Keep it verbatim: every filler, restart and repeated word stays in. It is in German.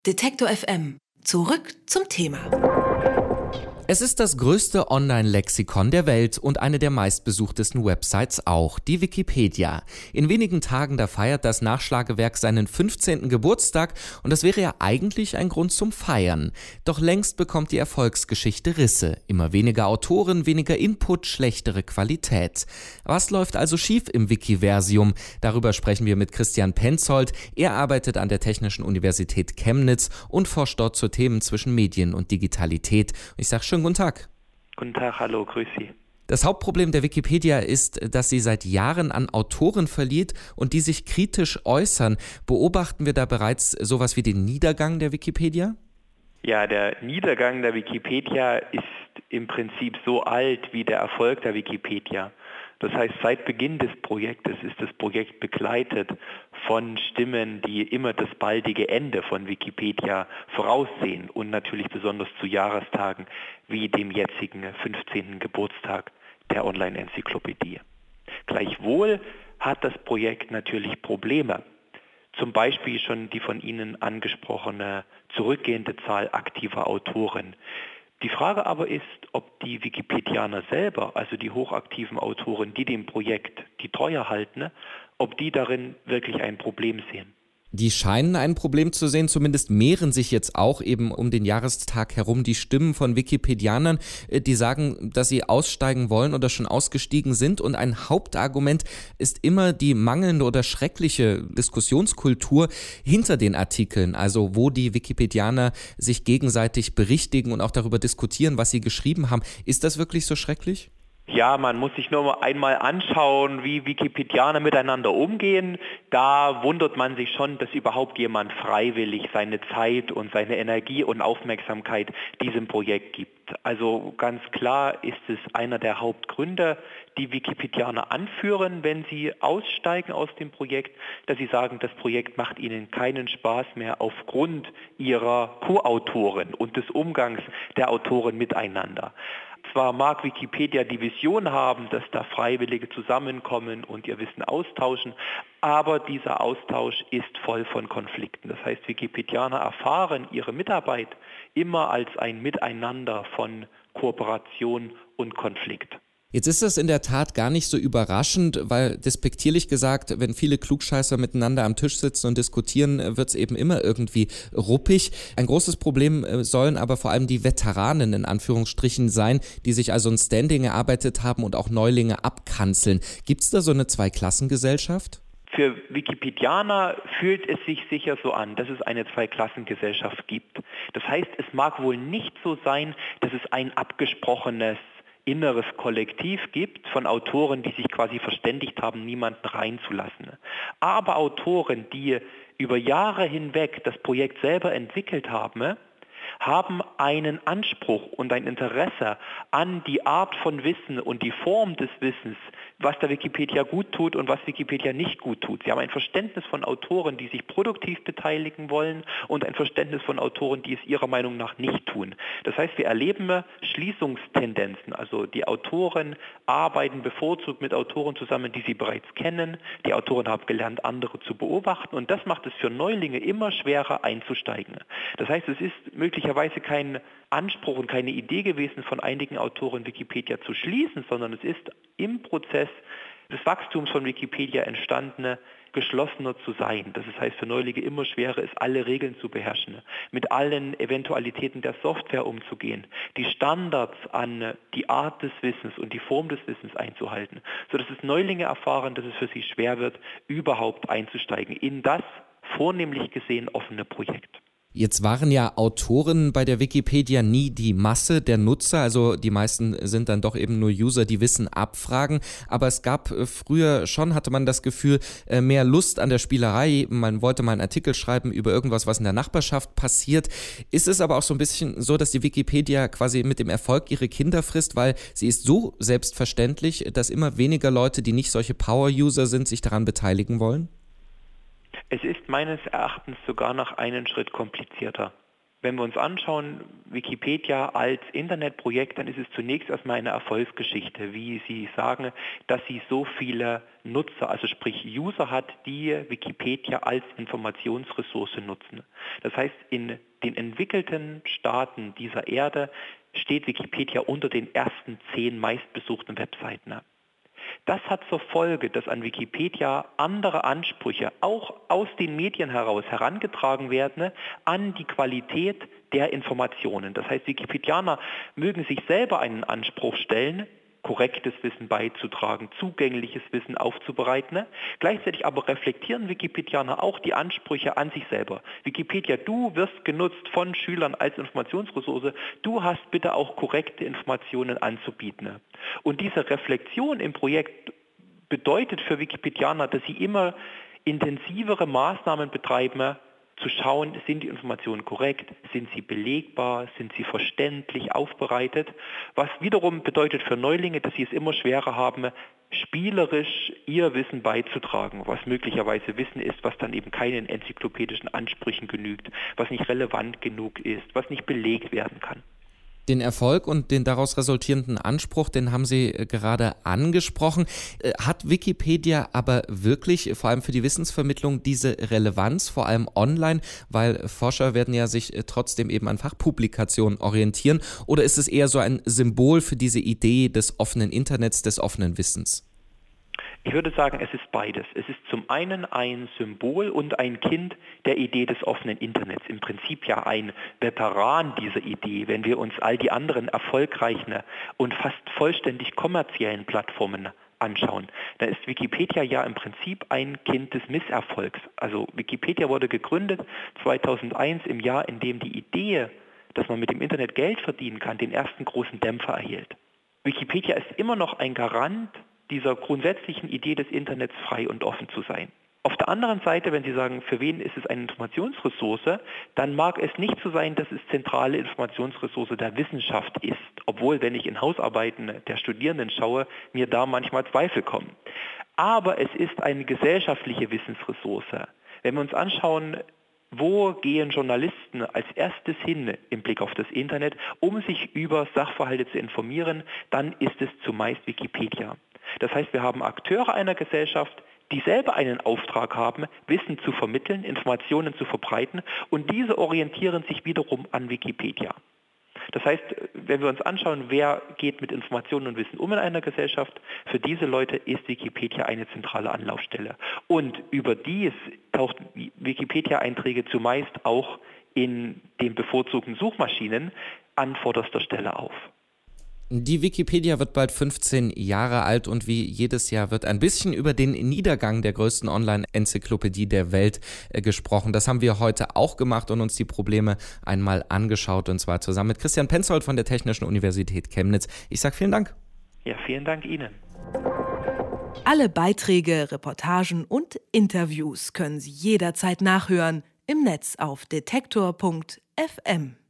Detektor F M. Zurück zum Thema. Es ist das größte Online-Lexikon der Welt und eine der meistbesuchtesten Websites auch, die Wikipedia. In wenigen Tagen, da feiert das Nachschlagewerk seinen fünfzehnten Geburtstag und das wäre ja eigentlich ein Grund zum Feiern. Doch längst bekommt die Erfolgsgeschichte Risse. Immer weniger Autoren, weniger Input, schlechtere Qualität. Was läuft also schief im Wikiversium? Darüber sprechen wir mit Christian Penzold. Er arbeitet an der Technischen Universität Chemnitz und forscht dort zu Themen zwischen Medien und Digitalität. Ich sage schön guten Tag. Guten Tag, hallo, grüß Sie. Das Hauptproblem der Wikipedia ist, dass sie seit Jahren an Autoren verliert und die sich kritisch äußern. Beobachten wir da bereits sowas wie den Niedergang der Wikipedia? Ja, der Niedergang der Wikipedia ist im Prinzip so alt wie der Erfolg der Wikipedia. Das heißt, seit Beginn des Projektes ist das Projekt begleitet von Stimmen, die immer das baldige Ende von Wikipedia voraussehen und natürlich besonders zu Jahrestagen wie dem jetzigen fünfzehnten Geburtstag der Online-Enzyklopädie. Gleichwohl hat das Projekt natürlich Probleme. Zum Beispiel schon die von Ihnen angesprochene zurückgehende Zahl aktiver Autoren. Die Frage aber ist, ob die Wikipedianer selber, also die hochaktiven Autoren, die dem Projekt die Treue halten, ob die darin wirklich ein Problem sehen. Die scheinen ein Problem zu sehen, zumindest mehren sich jetzt auch eben um den Jahrestag herum die Stimmen von Wikipedianern, die sagen, dass sie aussteigen wollen oder schon ausgestiegen sind. Und ein Hauptargument ist immer die mangelnde oder schreckliche Diskussionskultur hinter den Artikeln, also wo die Wikipedianer sich gegenseitig berichtigen und auch darüber diskutieren, was sie geschrieben haben. Ist das wirklich so schrecklich? Ja, man muss sich nur einmal anschauen, wie Wikipedianer miteinander umgehen. Da wundert man sich schon, dass überhaupt jemand freiwillig seine Zeit und seine Energie und Aufmerksamkeit diesem Projekt gibt. Also ganz klar ist es einer der Hauptgründe, die Wikipedianer anführen, wenn sie aussteigen aus dem Projekt, dass sie sagen, das Projekt macht ihnen keinen Spaß mehr aufgrund ihrer Co-Autoren und des Umgangs der Autoren miteinander. Zwar mag Wikipedia die Vision haben, dass da Freiwillige zusammenkommen und ihr Wissen austauschen, aber dieser Austausch ist voll von Konflikten. Das heißt, Wikipedianer erfahren ihre Mitarbeit immer als ein Miteinander von Kooperation und Konflikt. Jetzt ist das in der Tat gar nicht so überraschend, weil despektierlich gesagt, wenn viele Klugscheißer miteinander am Tisch sitzen und diskutieren, wird es eben immer irgendwie ruppig. Ein großes Problem sollen aber vor allem die Veteranen in Anführungsstrichen sein, die sich also ein Standing erarbeitet haben und auch Neulinge abkanzeln. Gibt es da so eine Zweiklassengesellschaft? Für Wikipedianer fühlt es sich sicher so an, dass es eine Zweiklassengesellschaft gibt. Das heißt, es mag wohl nicht so sein, dass es ein abgesprochenes inneres Kollektiv gibt von Autoren, die sich quasi verständigt haben, niemanden reinzulassen. Aber Autoren, die über Jahre hinweg das Projekt selber entwickelt haben, haben einen Anspruch und ein Interesse an die Art von Wissen und die Form des Wissens, was der Wikipedia gut tut und was Wikipedia nicht gut tut. Sie haben ein Verständnis von Autoren, die sich produktiv beteiligen wollen und ein Verständnis von Autoren, die es ihrer Meinung nach nicht tun. Das heißt, wir erleben Schließungstendenzen. Also die Autoren arbeiten bevorzugt mit Autoren zusammen, die sie bereits kennen. Die Autoren haben gelernt, andere zu beobachten und das macht es für Neulinge immer schwerer einzusteigen. Das heißt, es ist möglicherweise kein Anspruch und keine Idee gewesen von einigen Autoren, Wikipedia zu schließen, sondern es ist im Prozess des Wachstums von Wikipedia entstanden, geschlossener zu sein. Das heißt, für Neulinge immer schwerer ist, alle Regeln zu beherrschen, mit allen Eventualitäten der Software umzugehen, die Standards an die Art des Wissens und die Form des Wissens einzuhalten, sodass es Neulinge erfahren, dass es für sie schwer wird, überhaupt einzusteigen in das vornehmlich gesehen offene Projekt. Jetzt waren ja Autoren bei der Wikipedia nie die Masse der Nutzer, also die meisten sind dann doch eben nur User, die Wissen abfragen, aber es gab früher schon, hatte man das Gefühl, mehr Lust an der Spielerei, man wollte mal einen Artikel schreiben über irgendwas, was in der Nachbarschaft passiert. Ist es aber auch so ein bisschen so, dass die Wikipedia quasi mit dem Erfolg ihre Kinder frisst, weil sie ist so selbstverständlich, dass immer weniger Leute, die nicht solche Power-User sind, sich daran beteiligen wollen? Es ist meines Erachtens sogar noch einen Schritt komplizierter. Wenn wir uns anschauen, Wikipedia als Internetprojekt, dann ist es zunächst erstmal eine Erfolgsgeschichte, wie Sie sagen, dass sie so viele Nutzer, also sprich User hat, die Wikipedia als Informationsressource nutzen. Das heißt, in den entwickelten Staaten dieser Erde steht Wikipedia unter den ersten zehn meistbesuchten Webseiten. Das hat zur Folge, dass an Wikipedia andere Ansprüche auch aus den Medien heraus herangetragen werden an die Qualität der Informationen. Das heißt, Wikipedianer mögen sich selber einen Anspruch stellen, korrektes Wissen beizutragen, zugängliches Wissen aufzubereiten. Gleichzeitig aber reflektieren Wikipedianer auch die Ansprüche an sich selber. Wikipedia, du wirst genutzt von Schülern als Informationsressource, du hast bitte auch korrekte Informationen anzubieten. Und diese Reflexion im Projekt bedeutet für Wikipedianer, dass sie immer intensivere Maßnahmen betreiben, zu schauen, sind die Informationen korrekt, sind sie belegbar, sind sie verständlich aufbereitet, was wiederum bedeutet für Neulinge, dass sie es immer schwerer haben, spielerisch ihr Wissen beizutragen, was möglicherweise Wissen ist, was dann eben keinen enzyklopädischen Ansprüchen genügt, was nicht relevant genug ist, was nicht belegt werden kann. Den Erfolg und den daraus resultierenden Anspruch, den haben Sie gerade angesprochen. Hat Wikipedia aber wirklich, vor allem für die Wissensvermittlung, diese Relevanz, vor allem online, weil Forscher werden ja sich trotzdem eben an Fachpublikationen orientieren, oder ist es eher so ein Symbol für diese Idee des offenen Internets, des offenen Wissens? Ich würde sagen, es ist beides. Es ist zum einen ein Symbol und ein Kind der Idee des offenen Internets. Im Prinzip ja ein Veteran dieser Idee, wenn wir uns all die anderen erfolgreichen und fast vollständig kommerziellen Plattformen anschauen. Dann ist Wikipedia ja im Prinzip ein Kind des Misserfolgs. Also Wikipedia wurde gegründet zweitausendeins, im Jahr, in dem die Idee, dass man mit dem Internet Geld verdienen kann, den ersten großen Dämpfer erhielt. Wikipedia ist immer noch ein Garant dieser grundsätzlichen Idee des Internets, frei und offen zu sein. Auf der anderen Seite, wenn Sie sagen, für wen ist es eine Informationsressource, dann mag es nicht so sein, dass es zentrale Informationsressource der Wissenschaft ist, obwohl, wenn ich in Hausarbeiten der Studierenden schaue, mir da manchmal Zweifel kommen. Aber es ist eine gesellschaftliche Wissensressource. Wenn wir uns anschauen, wo gehen Journalisten als erstes hin im Blick auf das Internet, um sich über Sachverhalte zu informieren, dann ist es zumeist Wikipedia. Das heißt, wir haben Akteure einer Gesellschaft, die selber einen Auftrag haben, Wissen zu vermitteln, Informationen zu verbreiten, und diese orientieren sich wiederum an Wikipedia. Das heißt, wenn wir uns anschauen, wer geht mit Informationen und Wissen um in einer Gesellschaft, für diese Leute ist Wikipedia eine zentrale Anlaufstelle. Und überdies taucht Wikipedia-Einträge zumeist auch in den bevorzugten Suchmaschinen an vorderster Stelle auf. Die Wikipedia wird bald fünfzehn Jahre alt und wie jedes Jahr wird ein bisschen über den Niedergang der größten Online-Enzyklopädie der Welt äh, gesprochen. Das haben wir heute auch gemacht und uns die Probleme einmal angeschaut, und zwar zusammen mit Christian Penzold von der Technischen Universität Chemnitz. Ich sage vielen Dank. Ja, vielen Dank Ihnen. Alle Beiträge, Reportagen und Interviews können Sie jederzeit nachhören im Netz auf detektor punkt f m.